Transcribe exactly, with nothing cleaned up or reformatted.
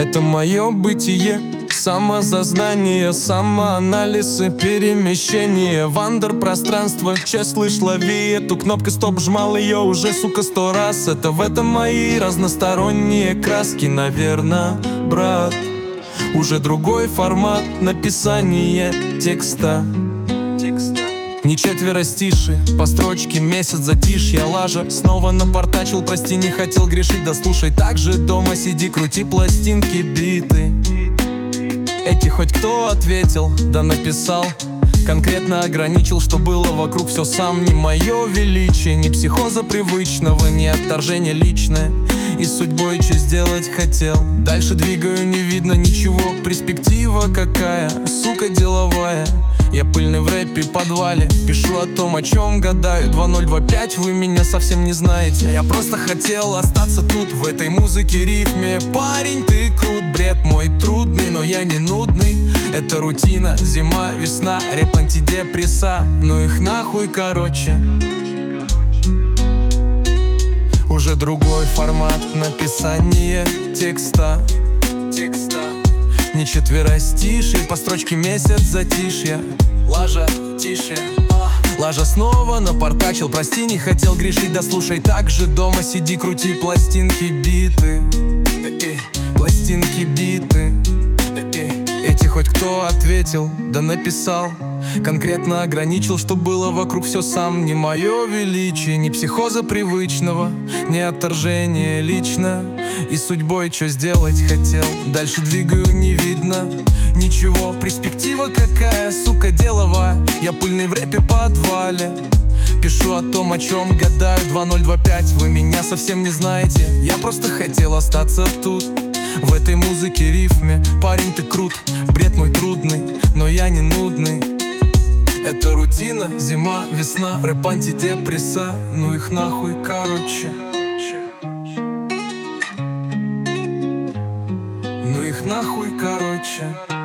Это мое бытие, самозазнание, самоанализ и перемещение. Вандер-пространство, часть слышь, лови эту кнопку, стоп, жмал ее уже, сука, сто раз. Это в этом мои разносторонние краски, наверно, брат. Уже другой формат написания текста. Не четверостиши, по строчке месяц затишья. Лажа снова напортачил, прости, не хотел грешить. Да слушай, так же дома сиди, крути пластинки, биты. Эти хоть кто ответил, да написал. Конкретно ограничил, что было вокруг все сам. Не мое величие, ни психоза привычного, ни отторжение личное. И с судьбой что сделать хотел. Дальше двигаю, не видно ничего. Перспектива какая, сука, деловая. Я пыльный в рэпе подвале, пишу о том, о чем гадаю. Два ноль два пять, вы меня совсем не знаете. Я просто хотел остаться тут, в этой музыке, рифме. Парень, ты крут, бред мой трудный, но я не нудный. Это рутина, зима, весна, рэп, антидепресса. Ну их нахуй, короче. Уже другой формат написания текста. Текста. Не четверостишие, по строчке месяц затишья. Лажа, тише. Лажа снова напортачил, прости, не хотел грешить. Да слушай, так же дома сиди, крути пластинки, биты. Пластинки, биты. Эти хоть кто ответил, да написал. Конкретно ограничил, что было вокруг все сам. Не мое величие, ни психоза привычного, ни отторжение лично. И судьбой что сделать хотел. Дальше двигаю, не видно ничего. Перспектива какая, сука, деловая. Я пыльный в рэпе подвале, пишу о том, о чем гадаю. Два ноль два пять, вы меня совсем не знаете. Я просто хотел остаться тут, в этой музыке, рифме. Парень, ты крут, бред мой трудный, но я не нудный. Это рутина, зима, весна, рэп, антидепресса. Ну их нахуй, короче. Ну их нахуй, короче.